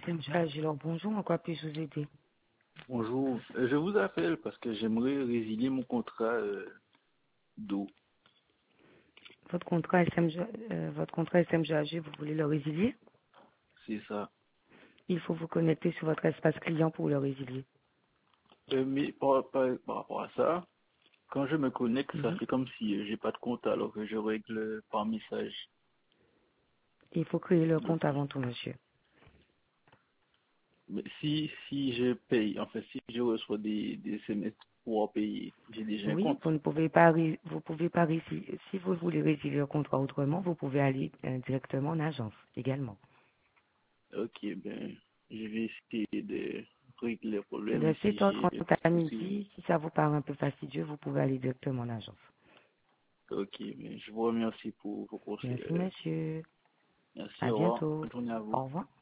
SMG Agilor, bonjour, en quoi puis-je vous aider? Bonjour, je vous appelle parce que j'aimerais résilier mon contrat d'eau. Votre contrat SMG AG, vous voulez le résilier? C'est ça. Il faut vous connecter sur votre espace client pour le résilier. Mais par rapport à ça, quand je me connecte, ça Mhm. fait comme si j'ai pas de compte alors que je règle par message. Il faut créer le Donc, compte avant tout, monsieur. mais si je paye, en fait, si je reçois des SMS pour payer, j'ai déjà un Oui, compte. vous ne pouvez pas, vous pouvez pas résilier. Si vous voulez résilier le contrat autrement, vous pouvez aller directement en agence également. Ok, ben, je vais essayer de régler le problème De si 7h30 j'ai à possible. midi, si ça vous paraît un peu fastidieux, vous pouvez aller directement en agence. Ok, mais je vous remercie pour vos conseils. Merci, monsieur. Merci, À au revoir. bientôt. Bonne journée à vous. Au revoir.